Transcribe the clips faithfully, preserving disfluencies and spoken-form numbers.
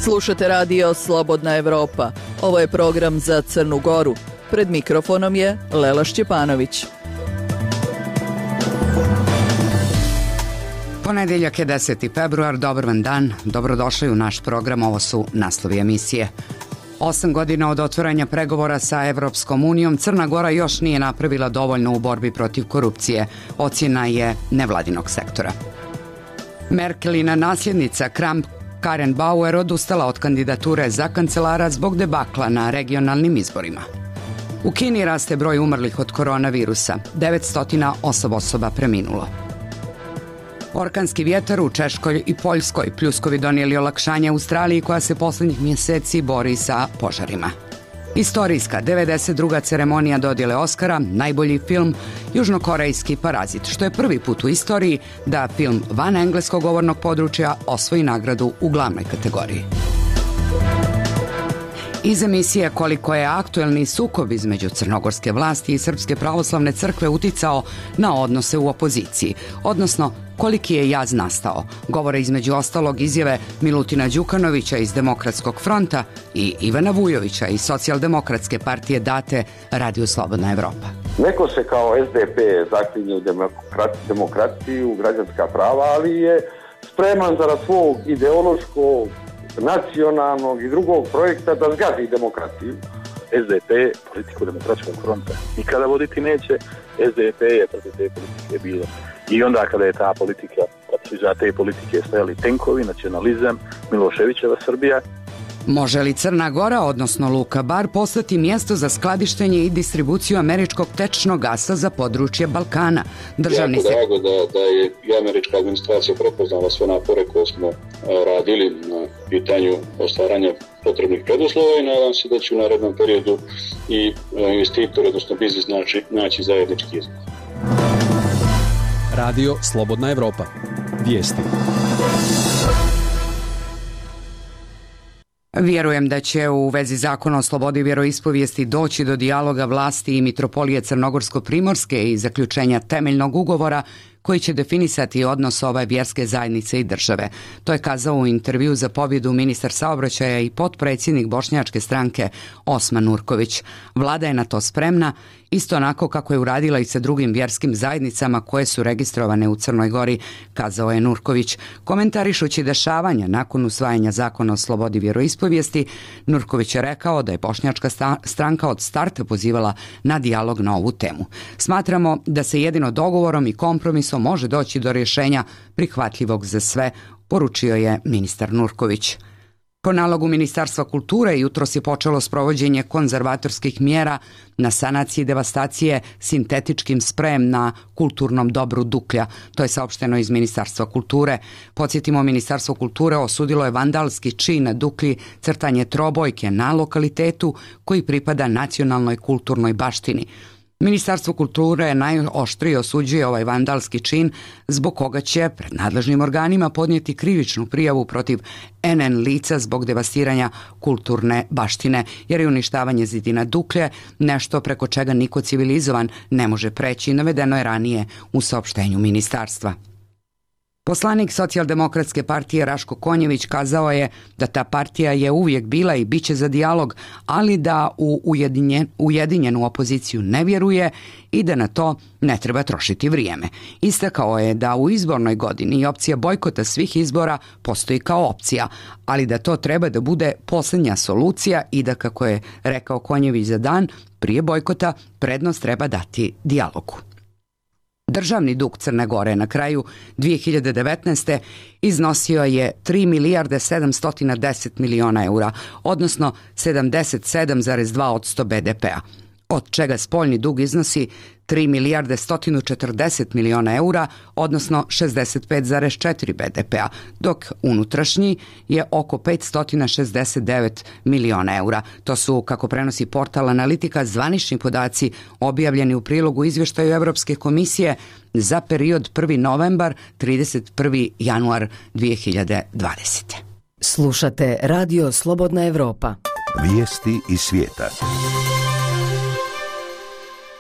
Slušate radio Slobodna Evropa. Ovo je program za Crnu Goru. Pred mikrofonom je Lela Šćepanović. Ponedeljak je deseti februar, dobar vam dan, dobrodošli u naš program, ovo su naslovi emisije. Osam godina od otvaranja pregovora sa Evropskom unijom, Crna Gora još nije napravila dovoljno u borbi protiv korupcije, ocjena je nevladinog sektora. Merkelina nasljednica Kramp Karen Bauer odustala od kandidature za kancelara zbog debakla na regionalnim izborima. U Kini raste broj umrlih od koronavirusa, devetsto osam osoba preminulo. Orkanski vjetar u Češkoj i Poljskoj, pljuskovi donijeli olakšanje Australiji koja se poslednjih mjeseci bori sa požarima. Istorijska devedeset druga ceremonija dodjele Oskara, najbolji film, južnokorejski Parazit, što je prvi put u istoriji da film van engleskog govornog područja osvoji nagradu u glavnoj kategoriji. Iz emisije koliko je aktuelni sukob između crnogorske vlasti i Srpske pravoslavne crkve uticao na odnose u opoziciji, odnosno koliki je jaz nastao, govore između ostalog izjave Milutina Đukanovića iz Demokratskog fronta i Ivana Vujovića iz Socijaldemokratske partije date Radio Slobodna Evropa. Neko se kao es de pe zaklinje u demokratiju, građanska prava, ali je spreman zarad svog ideološkog, nacionalnog i drugog projekta da zgazi demokratiju. es de pe, politiku Demokratskog fronta, nikada voditi neće. es de pe je protiv te politike bilo. I onda kada je ta politika, kada su iza te politike stajali tenkovi, nacionalizam, Miloševićeva Srbija. Može li Crna Gora, odnosno Luka Bar, postati mjesto za skladištenje i distribuciju američkog tečnog gasa za područje Balkana? Državni jako se... drago da, da je i američka administracija prepoznala sve napore koje smo radili na pitanju ostvaranja potrebnih preduslova i nadam se da će u narednom periodu i investitor, odnosno biznis, naći, naći zajednički izbor. Radio Slobodna Evropa. Vijesti. Vjerujem da će u vezi zakona o slobodi vjeroispovijesti doći do dijaloga vlasti i Mitropolije Crnogorsko-Primorske i zaključenja temeljnog ugovora koji će definisati odnos ove vjerske zajednice i države. To je kazao u intervju za pobjedu ministar saobraćaja i potpredsjednik bošnjačke stranke Osman Nurković. Vlada je na to spremna, isto onako kako je uradila i sa drugim vjerskim zajednicama koje su registrovane u Crnoj Gori, kazao je Nurković. Komentarišući dešavanja nakon usvajanja zakona o slobodi vjeroispovijesti, Nurković je rekao da je bošnjačka stranka od starta pozivala na dijalog na ovu temu. Smatramo da se jedino dogovorom i kompromisom može doći do rješenja prihvatljivog za sve, poručio je ministar Nurković. Po nalogu Ministarstva kulture jutros je počelo sprovođenje konzervatorskih mjera na sanaciji devastacije sintetičkim sprejem na kulturnom dobru Duklja. To je saopšteno iz Ministarstva kulture. Podsjetimo, Ministarstvo kulture osudilo je vandalski čin na Duklji, crtanje trobojke na lokalitetu koji pripada nacionalnoj kulturnoj baštini. Ministarstvo kulture najoštrije osuđuje ovaj vandalski čin, zbog koga će pred nadležnim organima podnijeti krivičnu prijavu protiv en en lica zbog devastiranja kulturne baštine, jer je uništavanje zidina Duklje nešto preko čega niko civilizovan ne može preći, navedeno je ranije u saopštenju ministarstva. Poslanik Socijaldemokratske partije Raško Konjević kazao je da ta partija je uvijek bila i bit će za dijalog, ali da u ujedinjen, ujedinjenu opoziciju ne vjeruje i da na to ne treba trošiti vrijeme. Istakao je da u izbornoj godini opcija bojkota svih izbora postoji kao opcija, ali da to treba da bude posljednja solucija i da, kako je rekao Konjević za dan, prije bojkota prednost treba dati dijalogu. Državni dug Crne Gore na kraju dvije hiljade devetnaeste. iznosio je tri milijarde sedamsto deset miliona eura, odnosno sedamdeset sedam zarez dva posto be de pea, od čega spoljni dug iznosi tri milijarde sto četrdeset miliona eura, odnosno šezdeset pet zarez četiri be de pea, dok unutrašnji je oko petsto šezdeset devet miliona eura. To su, kako prenosi portal Analitika, zvanični podaci objavljeni u prilogu izvještaju Evropske komisije za period prvi novembar – trideset prvi januar dvije hiljade dvadesete. Slušate Radio Slobodna Evropa. Vijesti iz svijeta.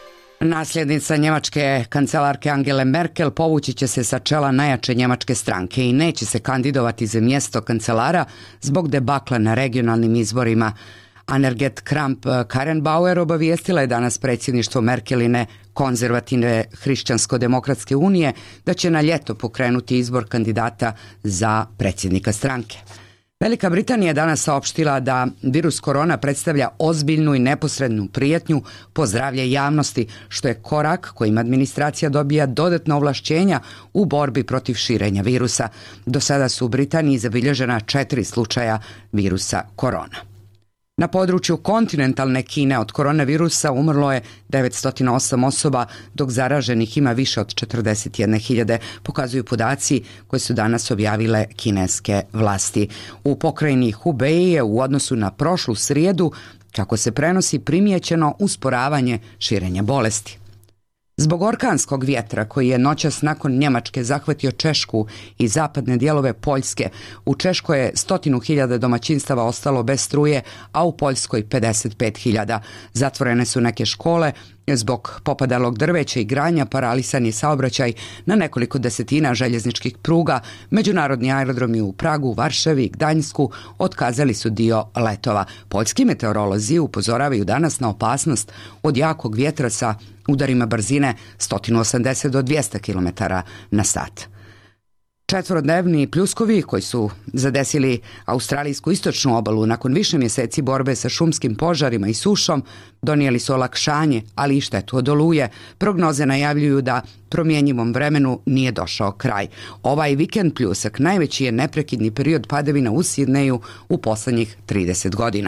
Nasljednica njemačke kancelarke Angele Merkel povući će se sa čela najjače njemačke stranke i neće se kandidovati za mjesto kancelara zbog debakla na regionalnim izborima. Annegret Kramp-Karrenbauer obavijestila je danas predsjedništvo Merkeline konzervativne hrišćansko-demokratske unije da će na ljeto pokrenuti izbor kandidata za predsjednika stranke. Velika Britanija je danas saopštila da virus korona predstavlja ozbiljnu i neposrednu prijetnju po zdravlje javnosti, što je korak kojim administracija dobija dodatna ovlašćenja u borbi protiv širenja virusa. Do sada su u Britaniji zabilježena četiri slučaja virusa korona. Na području kontinentalne Kine od koronavirusa umrlo je devetsto osam osoba, dok zaraženih ima više od četrdeset jedne hiljade, pokazuju podaci koje su danas objavile kineske vlasti. U pokrajini Hubei je u odnosu na prošlu srijedu, kako se prenosi, primijećeno usporavanje širenja bolesti. Zbog orkanskog vjetra koji je noćas nakon Njemačke zahvatio Češku i zapadne dijelove Poljske, u Češkoj je stotinu hiljada domaćinstava ostalo bez struje, a u Poljskoj pedeset pet hiljada. Zatvorene su neke škole, zbog popadalog drveća i granja paralisan je saobraćaj na nekoliko desetina željezničkih pruga. Međunarodni aerodromi u Pragu, Varšavi i Gdańsku otkazali su dio letova. Poljski meteorolozi upozoravaju danas na opasnost od jakog vjetra sa udarima brzine sto osamdeset do dvjesto kilometara na sat. Četvorodnevni pljuskovi koji su zadesili australijsku istočnu obalu nakon više mjeseci borbe sa šumskim požarima i sušom donijeli su olakšanje, ali i štetu od oluje. Prognoze najavljuju da promjenjivom vremenu nije došao kraj. Ovaj vikend pljusak najveći je neprekidni period padavina u Sidneju u posljednjih trideset godina.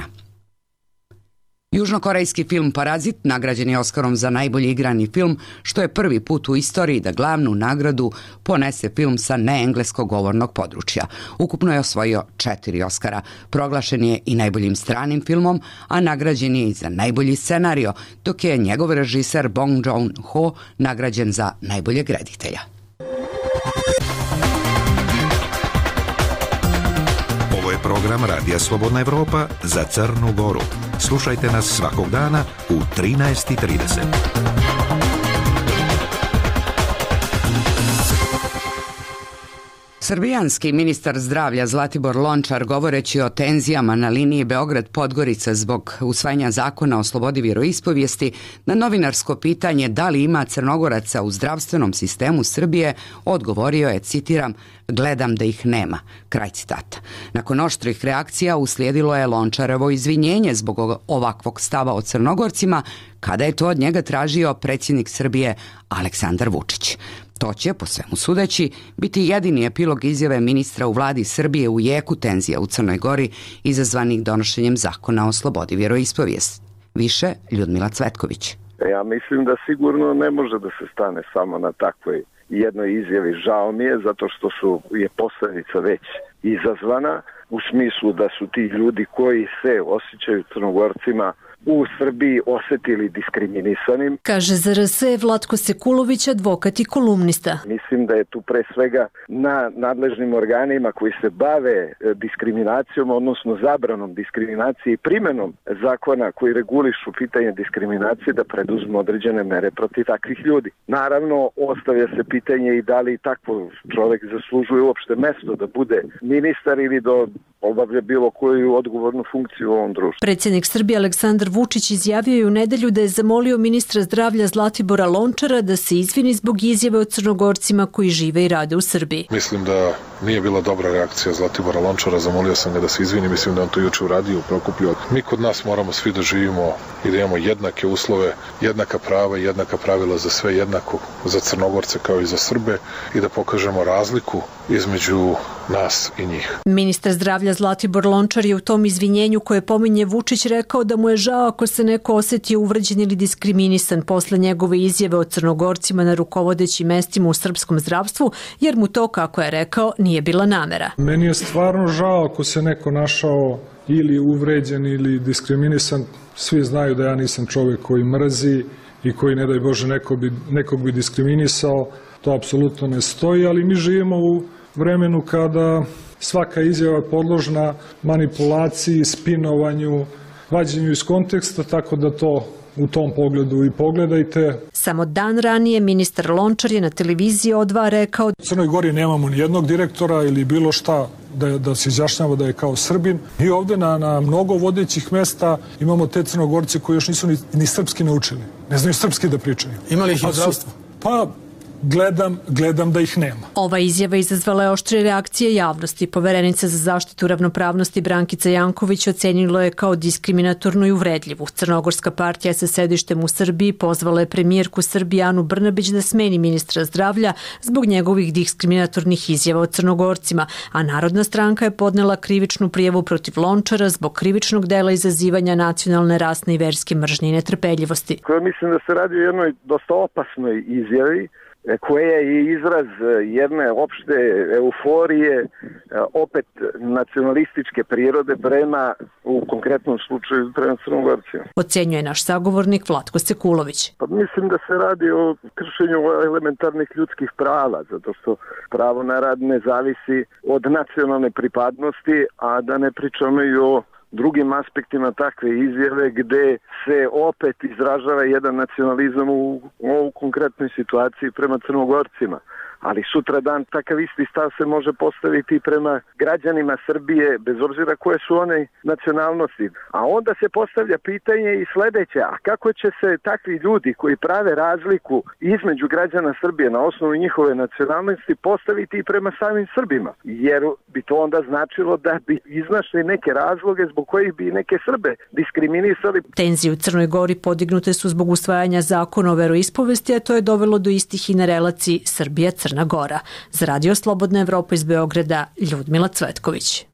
Južnokorejski film Parazit nagrađen je Oskarom za najbolji igrani film, što je prvi put u istoriji da glavnu nagradu ponese film sa neengleskog govornog područja. Ukupno je osvojio četiri Oskara. Proglašen je i najboljim stranim filmom, a nagrađen je i za najbolji scenario, dok je njegov režiser Bong Joon-ho nagrađen za najboljeg reditelja. Ovo je program Radija Slobodna Evropa za Crnu Goru. Slušajte nas svakog dana u trinaest i trideset. Srbijanski ministar zdravlja Zlatibor Lončar, govoreći o tenzijama na liniji Beograd-Podgorica zbog usvajanja zakona o slobodi vjeroispovijesti, na novinarsko pitanje da li ima Crnogoraca u zdravstvenom sistemu Srbije, odgovorio je, citiram, gledam da ih nema, kraj citata. Nakon oštrih reakcija uslijedilo je Lončarevo izvinjenje zbog ovakvog stava o Crnogorcima, kada je to od njega tražio predsjednik Srbije Aleksandar Vučić. To će, po svemu sudeći, biti jedini epilog izjave ministra u vladi Srbije u jeku tenzija u Crnoj Gori izazvanih donošenjem zakona o slobodi vjeroispovijesti. Više Ljudmila Cvetković. Ja mislim da sigurno ne može da se stane samo na takvoj jednoj izjavi. Žao mi je zato što su, je posljedica već izazvana u smislu da su ti ljudi koji se osjećaju Crnogorcima u Srbiji osjetili diskriminisanim. Kaže za R S Vlatko Sekulović, advokat i kolumnista. Mislim da je tu pre svega na nadležnim organima koji se bave diskriminacijom, odnosno zabranom diskriminacije i primenom zakona koji regulišu pitanje diskriminacije, da preduzmu određene mere protiv takvih ljudi. Naravno, ostavlja se pitanje i da li takvo čovjek zaslužuje uopšte mesto da bude ministar ili da obavlja bilo koju odgovornu funkciju u ovom društvu. Predsjednik Srbije Aleksandar Vučić izjavio je u nedelju da je zamolio ministra zdravlja Zlatibora Lončara da se izvini zbog izjave o Crnogorcima koji žive i rade u Srbiji. Mislim da nije bila dobra reakcija Zlatibora Lončara, zamolio sam ga da se izvini, mislim da on to juče uradio u Prokuplju. Mi kod nas moramo svi da živimo i da imamo jednake uslove, jednaka prava i jednaka pravila za sve, jednako za Crnogorce kao i za Srbe, i da pokažemo razliku između nas i njih. Ministar zdravlja Zlatibor Lončar je u tom izvinjenju koje pominje Vučić rekao da mu je žao ako se neko osjetio uvređen ili diskriminisan posle njegove izjave o Crnogorcima na rukovodećim mestima u srpskom zdravstvu, jer mu to, kako je rekao, nije bila namera. Meni je stvarno žao ako se neko našao ili uvređen ili diskriminisan. Svi znaju da ja nisam čovjek koji mrzi i koji, ne daj Bože, nekog bi, nekog bi diskriminisao. To apsolutno ne stoji, ali mi živimo u vremenu kada svaka izjava je podložna manipulaciji, spinovanju, vađenju iz konteksta, tako da to u tom pogledu i pogledajte. Samo dan ranije ministar Lončar je na televiziji O dva rekao: U Crnoj Gori nemamo ni jednog direktora ili bilo šta da, da se izjašnjava da je kao Srbin. I ovde na, na mnogo vodećih mesta imamo te Crnogorce koji još nisu ni, ni srpski naučili. Ne znaju srpski da pričaju. Ima li ih i zdravstvo? Pa Gledam, gledam da ih nema. Ova izjava izazvala je oštre reakcije javnosti. Poverenica za zaštitu ravnopravnosti Brankica Janković ocenila je kao diskriminatornu i uvredljivu. Crnogorska partija sa sedištem u Srbiji pozvala je premijerku Srbije Anu Brnabić da smeni ministra zdravlja zbog njegovih diskriminatornih izjava o Crnogorcima, a Narodna stranka je podnela krivičnu prijavu protiv Lončara zbog krivičnog dela izazivanja nacionalne, rasne i verske mržnje i netrpeljivosti. Koja mislim da se radi o jednoj dosta opasnoj izjavi, koja je izraz jedne opšte euforije, opet nacionalističke prirode prema, u konkretnom slučaju, prema Crnogorcima. Ocenjuje naš sagovornik Vlatko Sekulović. Pa mislim da se radi o kršenju elementarnih ljudskih prava, zato što pravo na rad ne zavisi od nacionalne pripadnosti, a da ne pričamo i o drugim aspektima takve izjave gde se opet izražava jedan nacionalizam u, u konkretnoj situaciji prema Crnogorcima. Ali sutra dan takav isti stav se može postaviti prema građanima Srbije, bez obzira koje su one nacionalnosti. A onda se postavlja pitanje i sledeće: a kako će se takvi ljudi koji prave razliku između građana Srbije na osnovu njihove nacionalnosti postaviti i prema samim Srbima? Jer bi to onda značilo da bi iznašli neke razloge zbog kojih bi neke Srbe diskriminisali. Tenzije u Crnoj Gori podignute su zbog usvajanja zakona o veroispovesti, a to je dovelo do istih i na relaciji Srbija-Crna Gora. Za Radio Slobodna Evropa iz Beograda, Ljudmila Cvetković.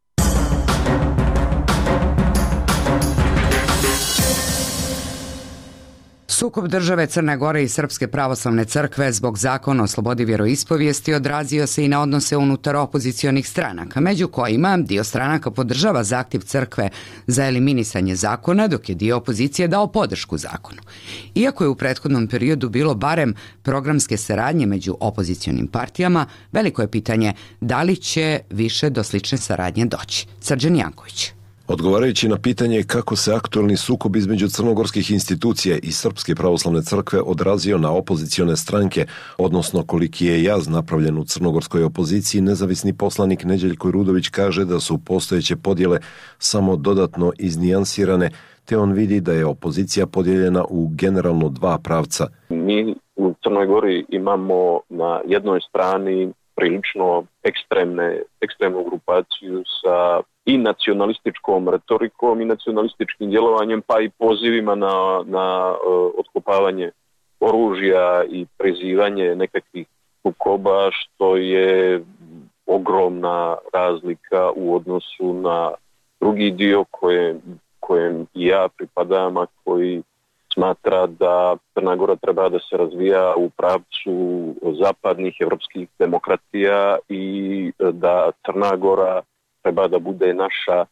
Sukob države Crne Gore i Srpske pravoslavne crkve zbog zakona o slobodi vjeroispovijesti odrazio se i na odnose unutar opozicionih stranaka, među kojima dio stranaka podržava zahtjev crkve za eliminisanje zakona, dok je dio opozicije dao podršku zakonu. Iako je u prethodnom periodu bilo barem programske saradnje među opozicionim partijama, veliko je pitanje da li će više do slične saradnje doći. Srđan Janković. Odgovarajući na pitanje kako se aktualni sukob između crnogorskih institucija i Srpske pravoslavne crkve odrazio na opozicione stranke, odnosno koliki je jaz napravljen u crnogorskoj opoziciji, nezavisni poslanik Neđeljko Rudović kaže da su postojeće podjele samo dodatno iznijansirane, te on vidi da je opozicija podijeljena u generalno dva pravca. Mi u Crnoj Gori imamo na jednoj strani prilično ekstremne, ekstremnu grupaciju sa i nacionalističkom retorikom i nacionalističkim djelovanjem, pa i pozivima na, na uh, otkopavanje oružja i prizivanje nekakvih sukoba, što je ogromna razlika u odnosu na drugi dio koje, kojem i ja pripadam, a koji smatra da Crna Gora treba da se razvija u pravcu zapadnih evropskih demokratija i da Crna Gora treba da bude naša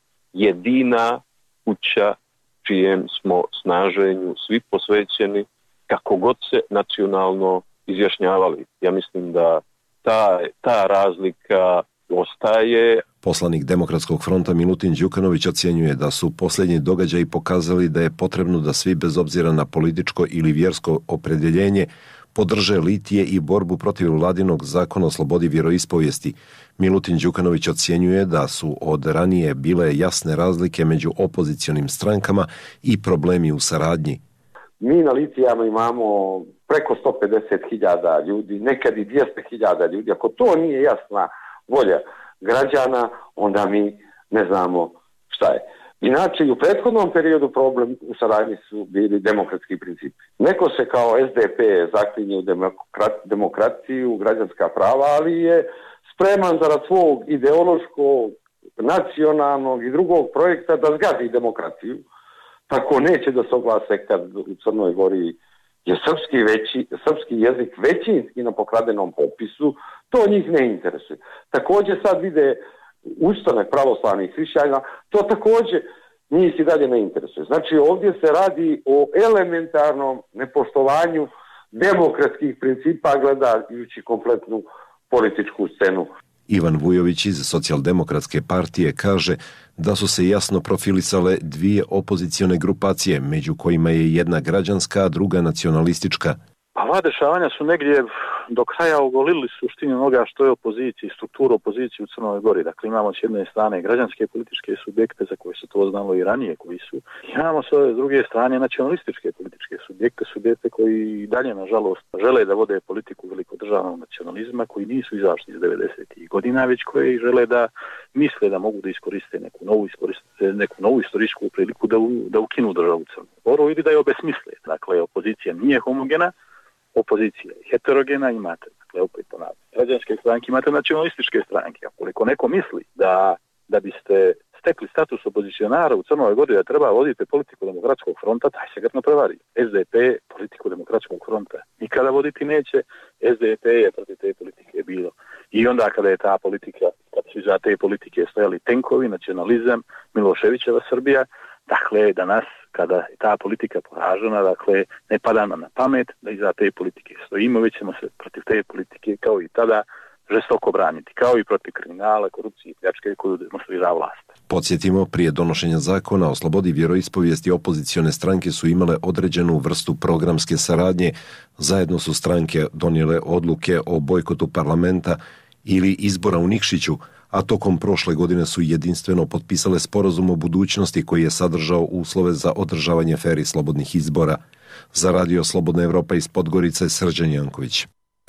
jedina kuća čijem smo snaženju svi posvećeni, kako god se nacionalno izjašnjavali. Ja mislim da ta, ta razlika ostaje. Poslanik Demokratskog fronta Milutin Đukanović ocjenjuje da su posljednji događaji pokazali da je potrebno da svi, bez obzira na političko ili vjersko opredjeljenje, podrže litije i borbu protiv vladinog zakona o slobodi vjeroispovijesti. Milutin Đukanović ocjenjuje da su od ranije bile jasne razlike među opozicionim strankama i problemi u saradnji. Mi na litijama imamo preko sto pedeset hiljada ljudi, nekad i dvjesto hiljada ljudi. Ako to nije jasna volja građana, onda mi ne znamo šta je. Inače, i u prethodnom periodu problem u saradnji su bili demokratski principi. Neko se kao S D P zaklinje u demokraciju, građanska prava, ali je spreman zarad svog ideološkog, nacionalnog i drugog projekta da zgazi demokraciju. Tako neće da se oglase kad u Crnoj Gori je srpski, veći, srpski jezik većinski na pokradenom popisu, to njih ne interesuje. Također sad vide ustanak pravoslavnih hrišćana, to također njih i dalje ne interesuje. Znači ovdje se radi o elementarnom nepoštovanju demokratskih principa gledajući kompletnu političku scenu. Ivan Vujović iz Socijaldemokratske partije kaže da su se jasno profilisale dvije opozicione grupacije, među kojima je jedna građanska, a druga nacionalistička. Pa ova dešavanja su negdje do kraja ogolili suštinu onoga što je opozicija, strukturu opozicije u Crnoj Gori. Dakle, imamo s jedne strane građanske političke subjekte za koje se to znalo i ranije koji su. Imamo s druge strane nacionalističke političke subjekte, subjekte koji dalje, nažalost, žele da vode politiku velikodržavnog nacionalizma, koji nisu izašli iz devedesetih godina, već koji žele da misle da mogu da iskoriste neku novu, iskoriste neku novu istorijsku priliku da, u, da ukinu državu Crnu Goru ili da je obesmisle. Dakle, opozicija nije homogena, opozicija je heterogena, imate, dakle, opet ponavljam, građanske stranke, imate nacionalističke stranke. Ukoliko neko misli da, da biste stekli status opozicionara u Crnoj Gori da treba voditi politiku Demokratskog fronta, taj se grdno prevari. S D P politiku Demokratskog fronta nikada voditi neće, S D P je protiv te politike bilo. I onda kada je ta politika, kada su iza te politike stojali tenkovi, nacionalizam, Miloševićeva Srbija, dakle, danas, kada je ta politika poražena, dakle, ne pada nam na pamet da iza te politike stojimo, već ćemo se protiv te politike, kao i tada, žestoko braniti, kao i protiv kriminala, korupcije i pljačke koju demonstrira vlast. Podsjetimo, prije donošenja zakona o slobodi vjeroispovijesti opozicione stranke su imale određenu vrstu programske saradnje. Zajedno su stranke donijele odluke o bojkotu parlamenta ili izbora u Nikšiću, a tokom prošle godine su jedinstveno potpisale sporazum o budućnosti koji je sadržao uslove za održavanje fer i slobodnih izbora. Za Radio Slobodna Evropa iz Podgorice, Srđan Janković.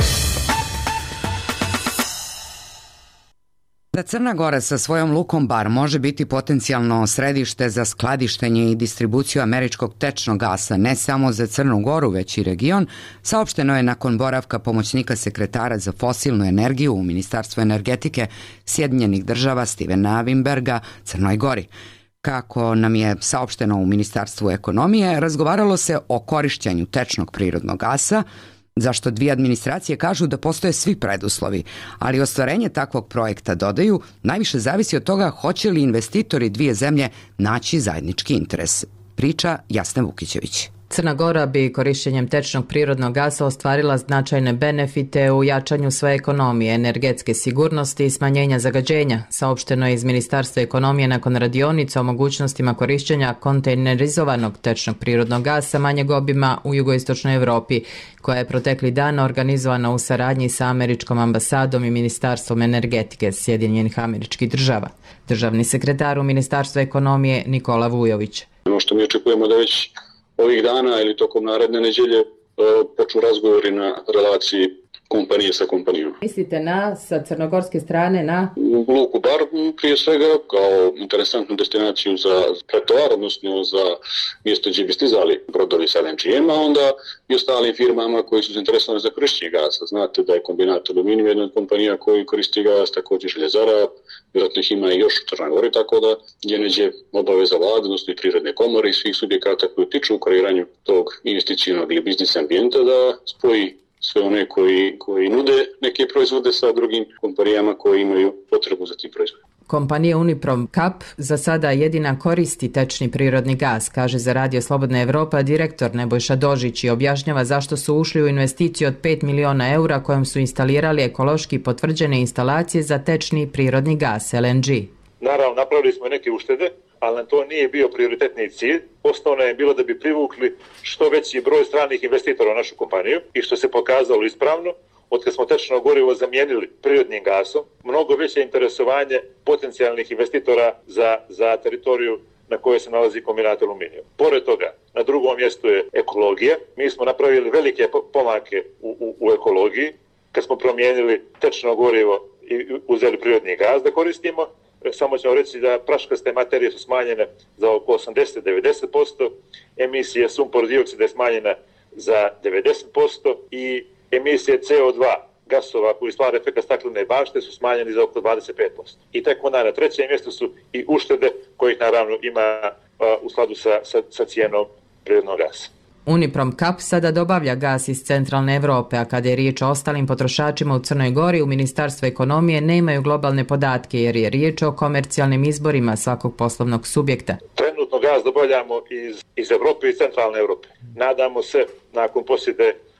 Da Crna Gora sa svojom lukom Bar može biti potencijalno središte za skladištenje i distribuciju američkog tečnog gasa ne samo za Crnu Goru, već i region, saopšteno je nakon boravka pomoćnika sekretara za fosilnu energiju u Ministarstvu energetike Sjedinjenih država Stevena Wimberga Crnoj Gori. Kako nam je saopšteno u Ministarstvu ekonomije, razgovaralo se o korišćenju tečnog prirodnog gasa, zašto dvije administracije kažu da postoje svi preduslovi, ali ostvarenje takvog projekta, dodaju, najviše zavisi od toga hoće li investitori dvije zemlje naći zajednički interes. Priča Jasna Vukićević. Crna Gora bi korišćenjem tečnog prirodnog gasa ostvarila značajne benefite u jačanju svoje ekonomije, energetske sigurnosti i smanjenja zagađenja, saopšteno je iz Ministarstva ekonomije nakon radionica o mogućnostima korišćenja kontejnerizovanog tečnog prirodnog gasa manjeg obima u jugoistočnoj Evropi, koja je protekli dan organizovana u saradnji sa američkom ambasadom i Ministarstvom energetike Sjedinjenih Američkih Država. Državni sekretar u Ministarstvu ekonomije Nikola Vujović. Ono što mi očekujemo da već ovih dana ili tokom naredne nedjelje počnu razgovori na relaciji kompanije sa kompanijom. Mislite na, sa crnogorske strane, na? Luku Bar prije svega kao interesantnu destinaciju za pretovar, odnosno za mjesto gdje bi stizali brodovi sa L N G-em, a onda i ostalim firmama koji su zainteresovani za korištenje gasa. Znate da je kombinat aluminija jedna od kompanija koji koristi gas, također željezara, vjerojatno ih ima i još u Crnoj Gori, tako da je neđe obaveza vlade, odnosno i prirodne komore i svih subjekata koji tiču u kreiranju tog investicijnog ili biznis ambijenta da spoji sve one koji, koji nude neke proizvode sa drugim kompanijama koji imaju potrebu za tim proizvodima. Kompanija Uniprom Kap za sada jedina koristi tečni prirodni gas, kaže za Radio Slobodna Evropa direktor Nebojša Dožić i objašnjava zašto su ušli u investiciju od pet miliona eura kojom su instalirali ekološki potvrđene instalacije za tečni prirodni gas L N G. Naravno, napravili smo neke uštede, ali nam to nije bio prioritetni cilj. Osnovno je bilo da bi privukli što veći broj stranih investitora u našu kompaniju i što se pokazalo ispravno. Od kad smo tečno gorivo zamijenili prirodnim gasom, mnogo veće interesovanje potencijalnih investitora za, za teritoriju na kojoj se nalazi kombinat aluminijum. Pored toga, na drugom mjestu je ekologija. Mi smo napravili velike pomake u, u, u ekologiji kad smo promijenili tečno gorivo i uzeli prirodni gaz da koristimo. Samo ćemo reći da praškaste materije su smanjene za oko osamdeset do devedeset posto, emisije sumpor dioksida je smanjena za devedeset posto i emisije C O dva gasova koji stvara efekt staklene bašte su smanjeni za oko dvadeset pet posto. I tek onda na trećem mjestu su i uštede kojih naravno ima uh, u skladu sa, sa, sa cijenom prirodnog gasa. Uniprom Kap sada dobavlja gas iz centralne Evrope, a kada je riječ o ostalim potrošačima u Crnoj Gori, u Ministarstvu ekonomije nemaju globalne podatke jer je riječ o komercijalnim izborima svakog poslovnog subjekta. Trenutno gaz dobavljamo iz, iz Evrope i centralne Evrope. Nadamo se, nakon posjede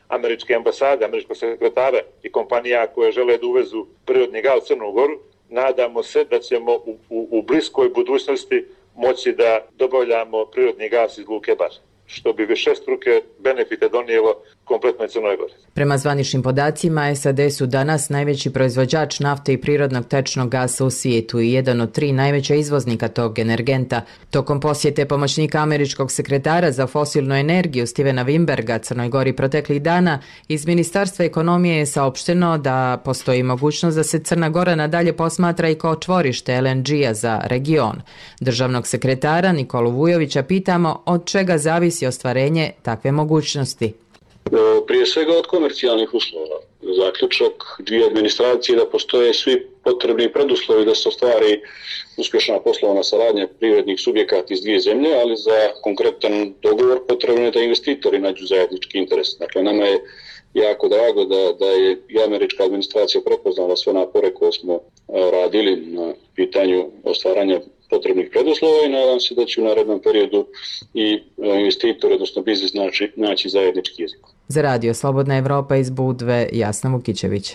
američke ambasade, američkog sekretara i kompanija koje žele da uvezu prirodni gas u Crnu Goru. Nadamo se da ćemo u, u, u bliskoj budućnosti moći da dobavljamo prirodni gas iz luke Bar, što bi višestruke benefite donijelo kompletnoj Crnoj Gori. Prema zvaničnim podacima, S A D su danas najveći proizvođač nafte i prirodnog tečnog gasa u svijetu i jedan od tri najveća izvoznika tog energenta. Tokom posjete pomoćnika američkog sekretara za fosilnu energiju Stevena Wimberga Crnoj Gori proteklih dana, iz Ministarstva ekonomije je saopšteno da postoji mogućnost da se Crna Gora nadalje posmatra i kao čvorište L N G-a za region. Državnog sekretara Nikolu Vujovića pitamo od čega zavisi ostvarenje takve mogućnosti. Prije svega od komercijalnih uslova. Zaključak dvije administracije da postoje svi potrebni preduslovi da se ostvari uspješna poslovna saradnja privrednih subjekata iz dvije zemlje, ali za konkretan dogovor potrebno je da investitori nađu zajednički interes. Dakle, nama je jako drago da, da je i američka administracija prepoznala sve napore koje smo radili na pitanju ostvaranja potrebnih preduslova i nadam se da će u narednom periodu i investitori, odnosno biznis, naći, naći zajednički jezik. Za radio Slobodna Evropa iz Budve, Jasna Vukićević.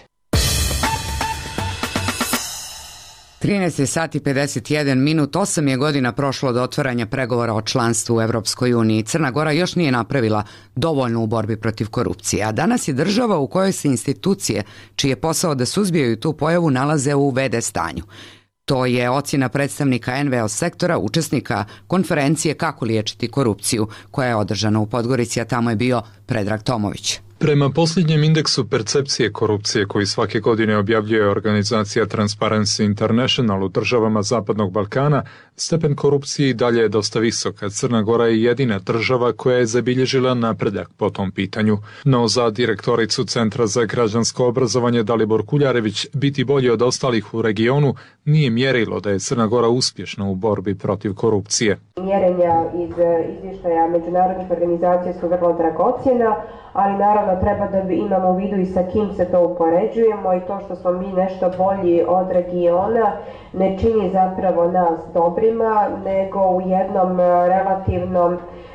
trinaest sati pedeset jedan minut, osam je godina prošlo do otvaranja pregovora o članstvu u Evropskoj uniji. Crna Gora još nije napravila dovoljno u borbi protiv korupcije, a danas je država u kojoj se institucije, čiji je posao da suzbijaju tu pojavu, nalaze u ve de stanju. To je ocjena predstavnika en ve o sektora, učesnika konferencije Kako liječiti korupciju, koja je održana u Podgorici, a tamo je bio Predrag Tomović. Prema posljednjem indeksu percepcije korupcije koji svake godine objavljuje organizacija Transparency International u državama Zapadnog Balkana, stepen korupcije i dalje je dosta visok, a Crna Gora je jedina država koja je zabilježila napredak po tom pitanju. No za direktoricu Centra za građansko obrazovanje Dalibor Kuljarević biti bolji od ostalih u regionu nije mjerilo da je Crna Gora uspješna u borbi protiv korupcije. Mjerenja iz izvještaja međunarodnih organizacija su vrlo dragocjena, ali naravno treba da imamo u vidu i sa kim se to upoređujemo i to što smo mi nešto bolji od regiona ne čini zapravo nas dobrima, nego u jednom relativnom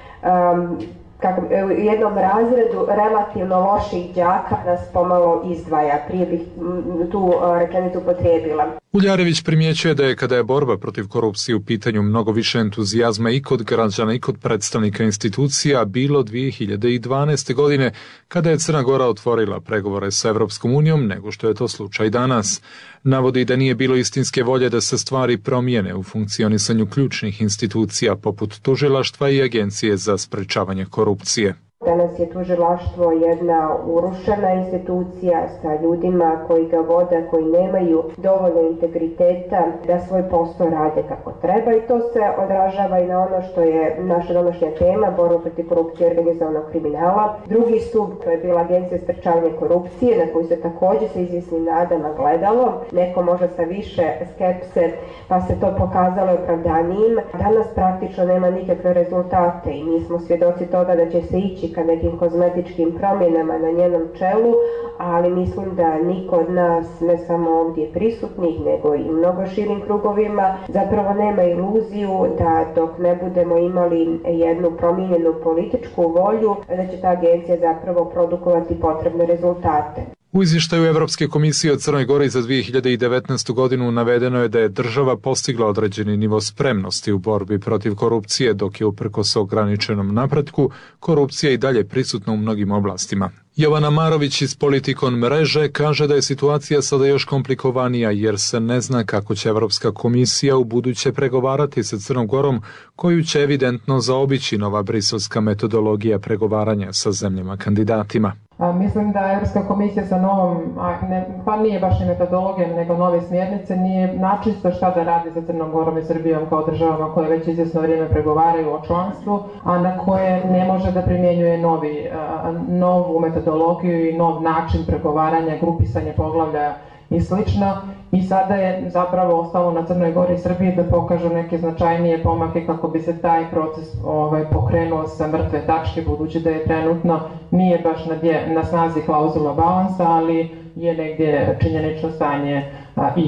um, kako, u jednom razredu relativno loših đaka nas pomalo izdvaja. Prije bih tu rečenicu upotrijebila. Uljarević primjećuje da je kada je borba protiv korupcije u pitanju mnogo više entuzijazma i kod građana i kod predstavnika institucija bilo dvije hiljade dvanaeste. godine kada je Crna Gora otvorila pregovore sa Evropskom unijom nego što je to slučaj danas. Navodi da nije bilo istinske volje da se stvari promijene u funkcionisanju ključnih institucija poput tužilaštva i Agencije za sprečavanje korupcije. Danas je tužilaštvo jedna urušena institucija sa ljudima koji ga vode, koji nemaju dovoljno integriteta da svoj posao rade kako treba i to se odražava i na ono što je naša današnja tema, borba protiv korupcije i organizovanog kriminala. Drugi stup, to je bila Agencija za sprečavanje korupcije, na koju se također sa izvjesnim nadama gledalo, neko možda sa više skepse, pa se to pokazalo opravdanijim. Danas praktično nema nikakve rezultate i mi smo svjedoci toga da će se ići ka nekim kozmetičkim promjenama na njenom čelu, ali mislim da niko od nas, ne samo ovdje prisutnih, nego i mnogo širim krugovima, zapravo nema iluziju da dok ne budemo imali jednu promijenjenu političku volju, da će ta agencija zapravo produkovati potrebne rezultate. U izvještaju Evropske komisije o Crnoj Gori za dvije hiljade devetnaestu. godinu navedeno je da je država postigla određeni nivo spremnosti u borbi protiv korupcije, dok je uprkos ograničenom napretku korupcija i dalje prisutna u mnogim oblastima. Jovana Marović iz Politikon mreže kaže da je situacija sada još komplikovanija jer se ne zna kako će Evropska komisija u buduće pregovarati sa Crnom Gorom, koju će evidentno zaobići nova briselska metodologija pregovaranja sa zemljama kandidatima. A, mislim da Evropska komisija sa novom, a ne, pa nije baš ni metodologijom, nego nove smjernice, nije načisto šta da radi sa Crnom Gorom i Srbijom kao državama koje već izvjesno vrijeme pregovaraju o članstvu, a na koje ne može da primjenjuje novi, a, novu metodologiju i nov način pregovaranja, grupisanje poglavlja i slično. I sada je zapravo ostalo na Crnoj Gori i Srbiji da pokažu neke značajnije pomake kako bi se taj proces ovaj, pokrenuo sa mrtve tačke, budući da je trenutno nije baš na, dje, na snazi klauzula balansa, ali je negdje činjenično stanje a, isto.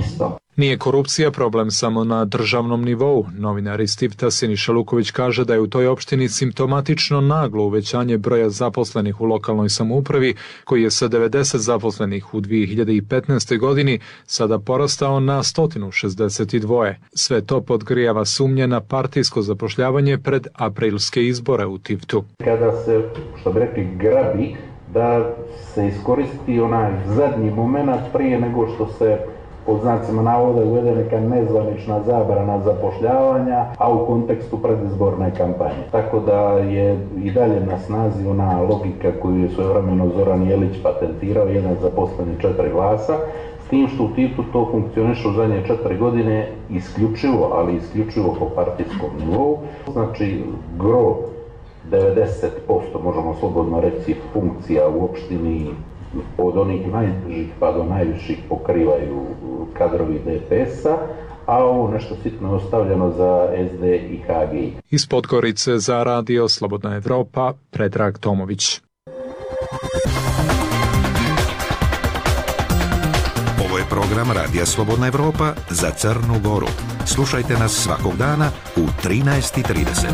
Nije korupcija problem samo na državnom nivou. Novinar iz Tivta Siniša Luković kaže da je u toj opštini simptomatično naglo uvećanje broja zaposlenih u lokalnoj samoupravi, koji je sa devedeset zaposlenih u dvije hiljade petnaestoj godini sada porastao na sto šezdeset dva. Sve to podgrijava sumnje na partijsko zapošljavanje pred aprilske izbore u Tivtu. Kada se, što bi rekli, grabi da se iskoristi onaj zadnji moment prije nego što se pod znacima navoda uvede neka nezvanična zabrana zapošljavanja, a u kontekstu predizborne kampanje. Tako da je i dalje na snazi ona logika koju je svojevremeno Zoran Jelić patentirao, jedan zaposleni četiri glasa, s tim što u Tivtu to funkcioniše u zadnje četiri godine isključivo, ali isključivo po partijskom nivou. Znači, gro devedeset posto, možemo slobodno reći, funkcija u opštini od onih najnižih pa do najviših pokrivaju kadrovi D P S-a, a ovo nešto sitno je ostavljeno za S D i H G. Iz Podgorice za radio Slobodna Evropa, Predrag Tomović. Ovo je program Radija Slobodna Evropa za Crnu Goru. Slušajte nas svakog dana u trinaest i trideset.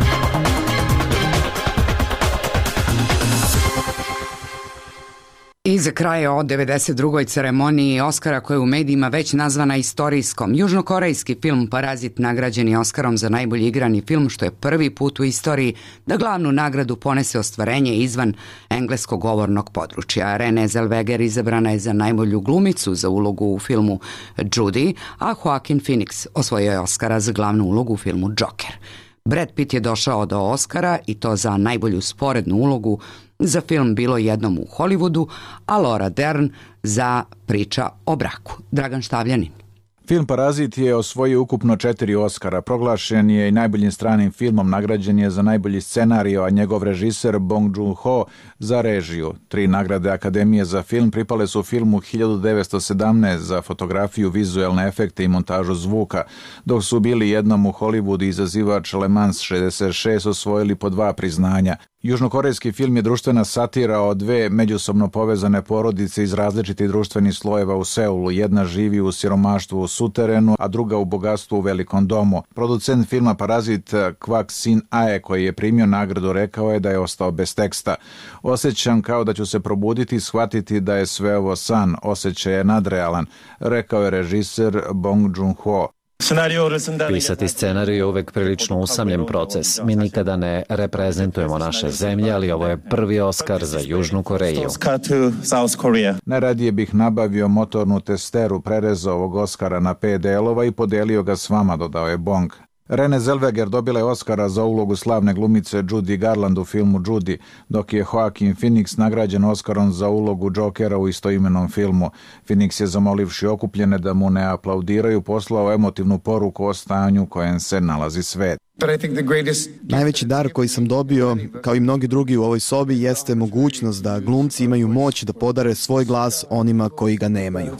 I za kraj o devedeset drugoj ceremoniji Oskara koja je u medijima već nazvana istorijskom. Južnokorejski film Parazit nagrađen je Oskarom za najbolji igrani film, što je prvi put u istoriji da glavnu nagradu ponese ostvarenje izvan engleskog govornog područja. Renée Zellweger izabrana je za najbolju glumicu za ulogu u filmu Judy, a Joaquin Phoenix osvojio je Oskara za glavnu ulogu u filmu Joker. Brad Pitt je došao do Oskara i to za najbolju sporednu ulogu za film Bilo jednom u Hollywoodu, a Laura Dern za Priča o braku. Dragan Štavljanin. Film Parazit je osvojio ukupno četiri Oskara. Proglašen je i najboljim stranim filmom, nagrađen je za najbolji scenario, a njegov režiser Bong Joon-ho za režiju. Tri nagrade Akademije za film pripale su filmu hiljadu devetsto sedamnaest za fotografiju, vizuelne efekte i montažu zvuka, dok su Bili jednom u Hollywoodu i Izazivač Le Mans šezdeset šest osvojili po dva priznanja. Južnokorejski film je društvena satira o dve međusobno povezane porodice iz različitih društvenih slojeva u Seulu. Jedna živi u siromaštvu u suterenu, a druga u bogatstvu u velikom domu. Producent filma Parazit Kwak Sin-ae, koji je primio nagradu, rekao je da je ostao bez teksta. Osjećam kao da ću se probuditi i shvatiti da je sve ovo san. Osjećaj je nadrealan, rekao je režiser Bong Joon-ho. Pisati scenarij je uvek prilično usamljen proces. Mi nikada ne reprezentujemo naše zemlje, ali ovo je prvi Oskar za Južnu Koreju. Najradije bih nabavio motornu testeru, prerezao ovog Oskara na pet delova i podelio ga s vama, dodao je Bong. Renée Zellweger dobila je Oskara za ulogu slavne glumice Judy Garland u filmu Judy, dok je Joaquin Phoenix nagrađen Oskarom za ulogu Jokera u istoimenom filmu. Phoenix je, zamolivši okupljene da mu ne aplaudiraju, poslao emotivnu poruku o stanju u kojem se nalazi svet. Najveći dar koji sam dobio, kao i mnogi drugi u ovoj sobi, jeste mogućnost da glumci imaju moć da podare svoj glas onima koji ga nemaju.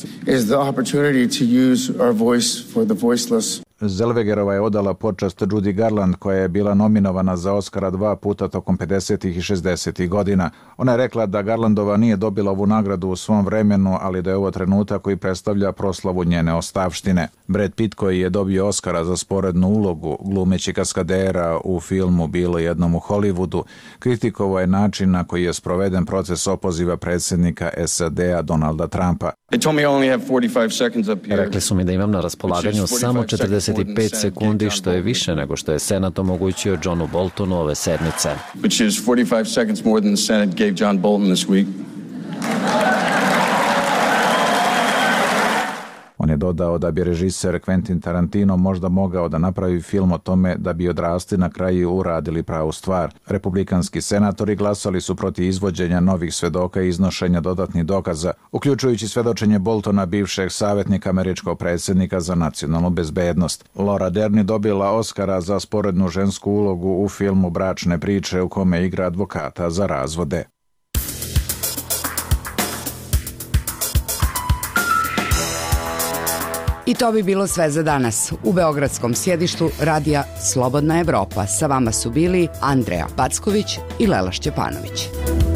Zellwegerova je odala počast Judy Garland, koja je bila nominovana za Oskara dva puta tokom pedesetih i šezdesetih godina. Ona je rekla da Garlandova nije dobila ovu nagradu u svom vremenu, ali da je ovo trenutak koji predstavlja proslavu njene ostavštine. Brad Pitt, koji je dobio Oskara za sporednu ulogu, glumeći kaskadera u filmu Bilo jednom u Hollywoodu, kritikovao je način na koji je sproveden proces opoziva predsjednika S A D-a Donalda Trumpa. Rekli su mi da imam na raspolaganju samo četrdeset pet sekundi, što je više nego što je Senat omogućio Johnu Boltonu ove sedmice. Which is forty-five seconds more than the Senate gave John Bolton this week. On je dodao da bi režiser Quentin Tarantino možda mogao da napravi film o tome da bi odrasli na kraju uradili pravu stvar. Republikanski senatori glasali su protiv izvođenja novih svedoka i iznošenja dodatnih dokaza, uključujući svedočenje Boltona, bivšeg savjetnika američkog predsjednika za nacionalnu bezbednost. Laura Dern je dobila Oskara za sporednu žensku ulogu u filmu Bračne priče, u kome igra advokata za razvode. I to bi bilo sve za danas. U beogradskom sjedištu radija Slobodna Evropa sa vama su bili Andreja Packović i Lela Šćepanović.